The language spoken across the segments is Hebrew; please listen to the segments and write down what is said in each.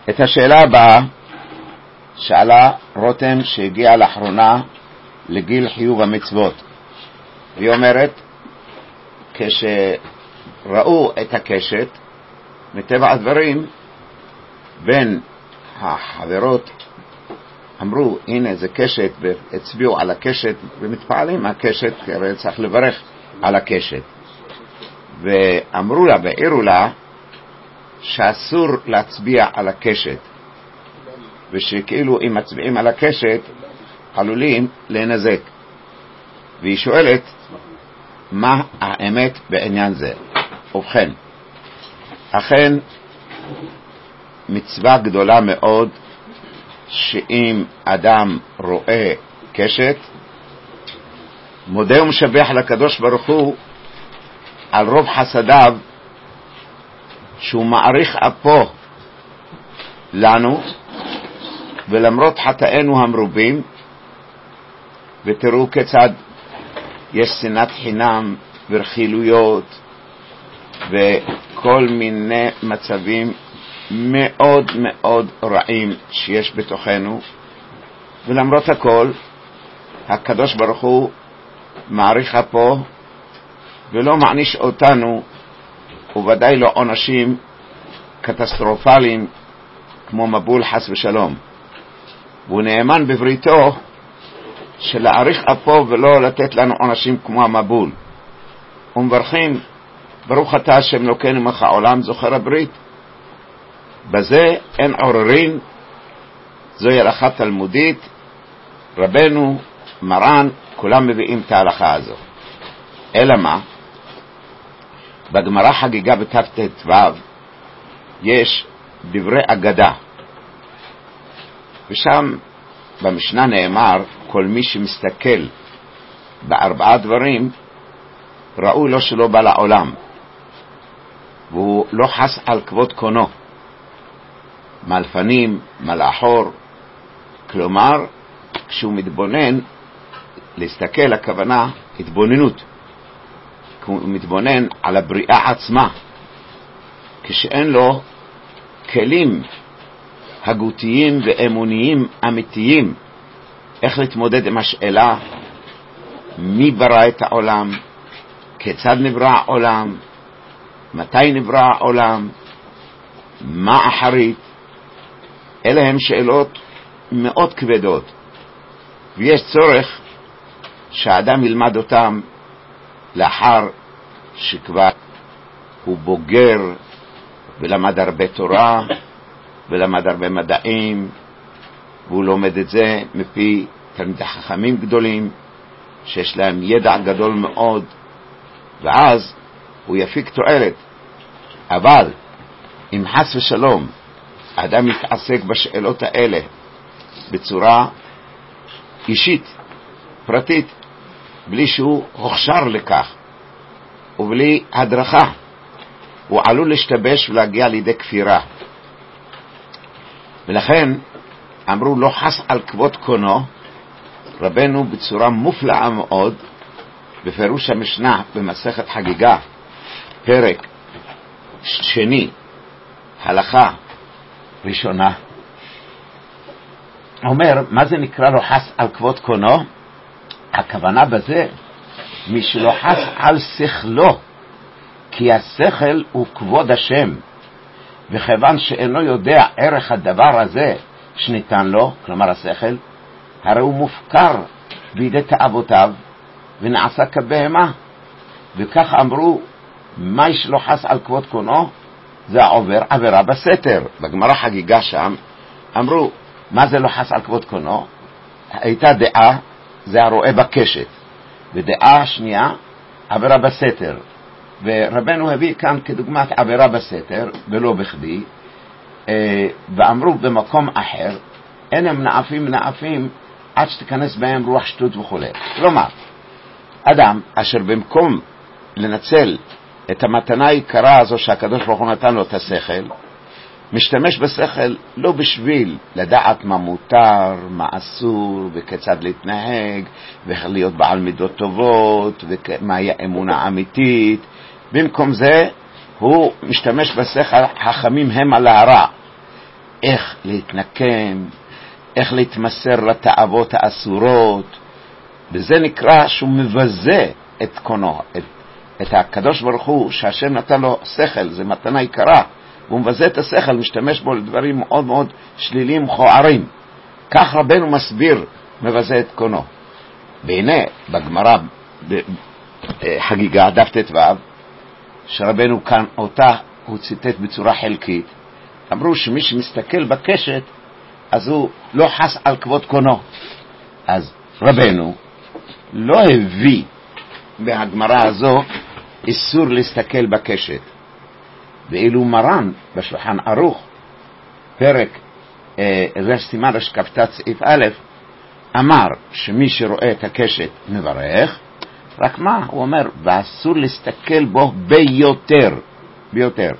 את השאלה הבאה שאלה רותם שהגיעה לאחרונה לגיל חיוב המצוות. היא אומרת, כשראו את הקשת, מטבע הדברים בין החברות אמרו, הנה זה קשת, והצביעו על הקשת ומתפעלים מהקשת, כי הרי צריך לברך על הקשת. ואמרו לה והעירו לה שאסור להצביע על הקשת, ושכאילו אם מצביעים על הקשת עלולים להנזק. והיא שואלת מה האמת בעניין זה. ובכן, אכן מצווה גדולה מאוד שאם אדם רואה קשת, מודה ומשבח לקדוש ברוך הוא על רוב חסדיו שהוא מעריך אפו לנו, ולמרות חטאינו המרובים. ותראו כיצד יש שנאת חינם ורכילויות וכל מיני מצבים מאוד מאוד רעים שיש בתוכנו, ולמרות הכל הקדוש ברוך הוא מעריך אפו ולא מעניש אותנו, וודאי לא עונשים קטסטרופליים כמו מבול חס ושלום. והוא נאמן בבריתו של להעריך אפו ולא לתת לנו עונשים כמו המבול. ומברכים ברוך אתה השם אלוקינו מלך העולם זוכר הברית. בזה אין עוררין, זוהי הלכה תלמודית, רבנו מרן כולם מביאים את ההלכה הזו. אלא מה? בגמרא חגיגה בת"ו יש דברי אגדה, ושם במשנה נאמר, כל מי שמסתכל בארבעה דברים ראוי לו שלא בא לעולם, והוא לא חס על כבוד קונו, מלפנים, מלאחור. כלומר, כשהוא מתבונן, להסתכל הכוונה התבוננות, הוא מתבונן על הבריאה עצמה, כשאין לו כלים הגותיים ואמוניים אמיתיים איך להתמודד עם השאלה מי ברא את העולם, כיצד נברא העולם, מתי נברא העולם, מה אחרית. אלה הן שאלות מאוד כבדות, ויש צורך שהאדם ילמד אותם לאחר שכבר הוא בוגר ולמד הרבה תורה ולמד הרבה מדעים, והוא לומד את זה מפי תלמידי חכמים גדולים שיש להם ידע גדול מאוד, ואז הוא יפיק תועלת. אבל אם חס ושלום האדם יתעסק בשאלות האלה בצורה אישית, פרטית, בלי שהוא הוכשר לכך ובלי הדרכה, הוא עלול להשתבש ולהגיע לידי כפירה. ולכן אמרו לא חס על כבוד קונו. רבנו בצורה מופלאה מאוד בפירוש המשנה במסכת חגיגה פרק שני הלכה ראשונה אומר, מה זה נקרא לא חס על כבוד קונו? הכוונה בזה מי שלא חס על שכלו, כי השכל הוא כבוד השם, וכיוון שאינו יודע ערך הדבר הזה שניתן לו, כלומר השכל, הרי הוא מופקר בידי תאוותיו ונעשה כבהמה. וכך אמרו, מה יש לו חס על כבוד קונו? זה עובר עבירה בסתר. בגמרא חגיגה שם אמרו, מה זה לא חס על כבוד קונו? הייתה דעה, זה הרואה בקשת, ודעה שנייה עבירה בסתר. ורבנו הביא כאן כדוגמת עבירה בסתר, ולא בכדי, ואמרו במקום אחר, אין הם נאפים עד שתיכנס בהם רוח שטות וכו'. כלומר, אדם אשר במקום לנצל את המתנה העיקרה הזו שהקדוש ברוך הוא נתן לו את השכל, משתמש בשכל לא בשביל לדעת מה מותר, מה אסור, וכיצד להתנהג, ואיך להיות בעל מידות טובות, ומהי האמונה האמיתית. במקום זה הוא משתמש בשכל, החכמים הם על הרע. איך להתנקם, איך להתמסר לתאוות האסורות, וזה נקרא שהוא מבזה את קונו, את הקדוש ברוך הוא, שהשם נתן לו שכל, זה מתנה יקרה, והוא מבזה את השכל, משתמש בו לדברים מאוד מאוד שליליים, מכוערים. כך רבנו מסביר, מבזה את קונו. והנה, בגמרא, חגיגה, דף ט"ו, שרבנו כאן אותה, הוא ציטט בצורה חלקית, אמרו שמי שמסתכל בקשת, אז הוא לא חס על כבוד קונו. אז רבנו לא הביא בהגמרא הזו איסור להסתכל בקשת. ואילו מרן בשולחן ערוך, פרק סימן כ"ט סעיף א', אמר שמי שרואה את הקשת מברך, רק מה? הוא אומר, ואסור להסתכל בו ביותר, ביותר.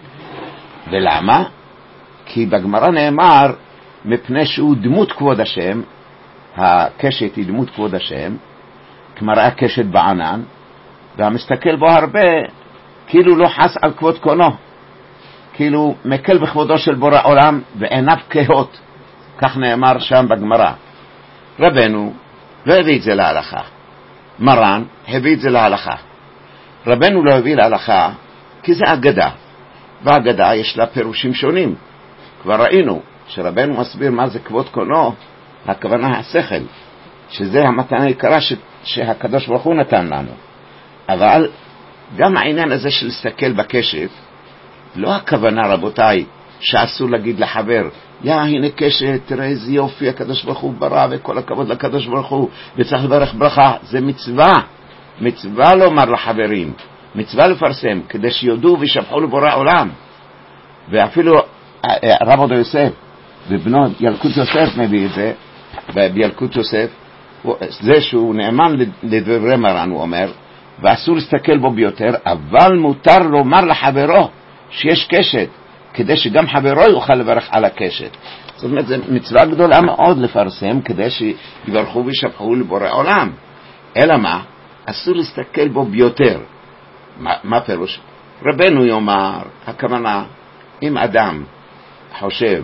ולמה? כי בגמרא נאמר, מפני שהוא דמות כבוד השם, הקשת היא דמות כבוד השם, כמראה קשת בענן, והמסתכל בו הרבה, כאילו לא חס על כבוד קונו, כאילו מקל בכבודו של בורא עולם, ועיניו כהות, כך נאמר שם בגמרא. רבנו לא הביא את זה להלכה, מרן הביא את זה להלכה. רבנו לא הביא להלכה, כי זה אגדה, והאגדה יש לה פירושים שונים. כבר ראינו שרבנו מסביר מה זה כבוד קונו, הכוונה השכל, שזה המתנה העיקרה שהקדוש ברוך הוא נתן לנו. אבל גם העניין הזה של להסתכל בקשת, לא הכוונה רבותיי שאסור להגיד לחבר, הנה קשת, תראה איזה יופי הקדוש ברוך הוא ברא וכל הכבוד לקדוש ברוך הוא וצריך לברך ברכה. זה מצווה, מצווה לומר לחברים, מצווה לפרסם כדי שיודעו וישבחו לבורא עולם. ואפילו רב עובדיה יוסף ובנו ילקוט יוסף מביא את זה, בילקוט יוסף, זה שהוא נאמן לדברי מרן, הוא אומר, ואסור להסתכל בו ביותר, אבל מותר לומר לחברו שיש קשת, כדי שגם חברו יוכל לברך על הקשת. זאת אומרת, זו מצווה גדולה מאוד לפרסם, כדי שיברכו וישבחו לבורא עולם. אלא מה? אסור להסתכל בו ביותר. מה פירוש? רבנו יאמר, הכוונה, אם אדם חושב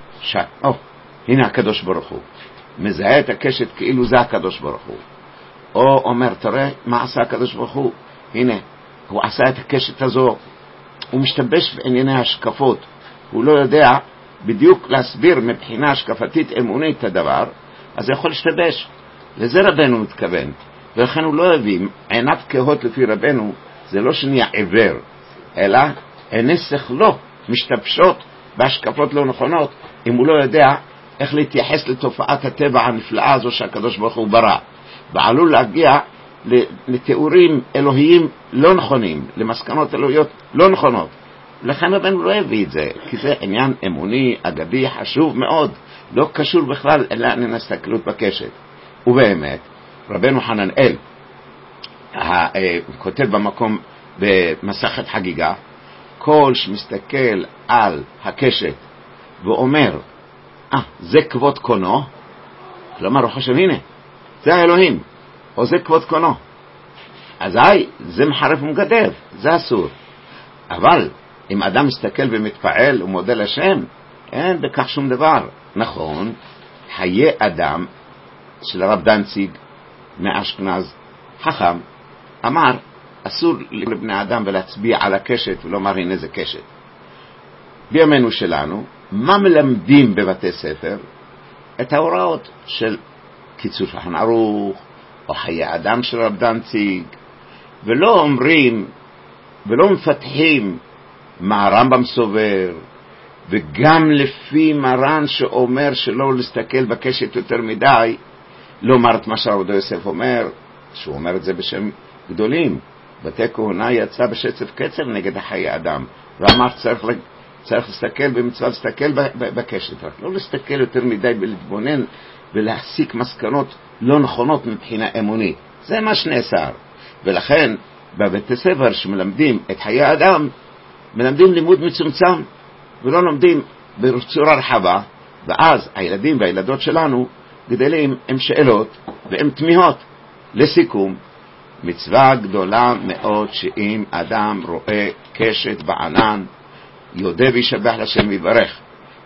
הנה הקדוש ברוך הוא, מזהה את הקשת כאילו זה הקדוש ברוך הוא, או אומר, תראה מה עשה הקדוש ברוך הוא, הנה, הוא עשה את הקשת הזו, הוא משתבש בענייני השקפות, הוא לא יודע בדיוק להסביר מבחינה השקפתית אמונית את הדבר, אז זה יכול להשתבש. לזה רבנו מתכוון, ולכן הוא לא הביא, עיניו כהות לפי רבנו, זה לא שנהיה עיוור, אלא עיני שכלו משתבשות בהשקפות לא נכונות, אם הוא לא יודע איך להתייחס לתופעת הטבע הנפלאה הזו שהקדוש ברוך הוא ברא, ועלול להגיע לתיאורים אלוהיים לא נכונים, למסקנות אלוהיות לא נכונות. לכן רבנו לא הביא את זה, כי זה עניין אמוני, אגדי, חשוב מאוד, לא קשור בכלל אלא עניין הסתכלות בקשת. ובאמת, רבנו חננאל כותב במקום במסכת חגיגה, כל שמסתכל על הקשת ואומר, זה כבוד קונו, כלומר הוא חושב, הנה, זה האלוהים, או זה כבוד קונו, אזי זה מחרף ומגדף, זה אסור. אבל אם אדם מסתכל ומתפעל ומודה לשם, אין בכך שום דבר. נכון, חיי אדם של הרב דנציג מאשכנז חכם אמר, אסור לבני אדם ולהצביע על הקשת ולומר הנה זה קשת. בימינו שלנו, מה מלמדים בבתי ספר? את ההוראות של קיצור שולחן ערוך או חיי אדם של רב דנציג, ולא אומרים ולא מפתחים מה הרמב"ם סובר, וגם לפי מרן שאומר שלא להסתכל בקשת יותר מדי, לא אומר את מה שהרב עובדיה יוסף אומר, שהוא אומר את זה בשם גדולים, בתי כהונה יצא בשצף קצף נגד החיי אדם, ואמר צריך להסתכל במצווה, להסתכל בקשת, רק לא להסתכל יותר מדי ולהתבונן ולהסיק מסקנות לא נכונות מבחינה אמונית. זה מה שנאסר. ולכן בבתי ספר שמלמדים את חיי האדם, מלמדים לימוד מצומצם ולא לומדים בצורה רחבה, ואז הילדים והילדות שלנו גדלים עם שאלות ועם תמיהות. לסיכום, מצווה גדולה מאוד שאם אדם רואה קשת בענן, יודע וישבח לשם ויברך.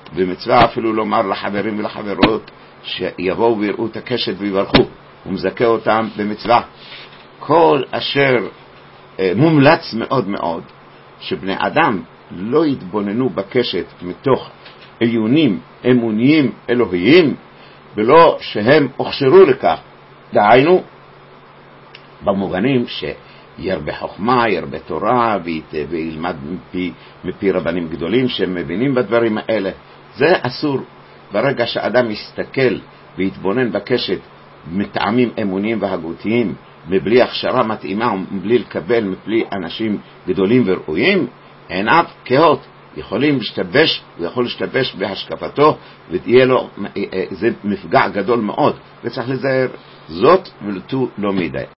במצווה אפילו לומר לחברים ולחברות שיבואו ויראו את הקשת ויברכו, ומזכה אותם במצווה. כל אשר מומלץ מאוד מאוד שבני אדם לא יתבוננו בקשת מתוך עיונים אמוניים אלוהיים, ולא שהם הוכשרו לכך, דהיינו במובנים שירבה חוכמה, ירבה תורה, וילמד מפי רבנים גדולים שהם מבינים בדברים האלה. זה אסור. ברגע שאדם יסתכל ויתבונן בקשת מטעמים אמוניים והגותיים, מבלי הכשרה מתאימה ומבלי לקבל מפלי אנשים גדולים וראויים, עיניו כהות, יכולים להשתבש, הוא יכול להשתבש בהשקפתו, ותהיה לו, זה מפגע גדול מאוד, וצריך לזהר זאת ולתו לא מדי.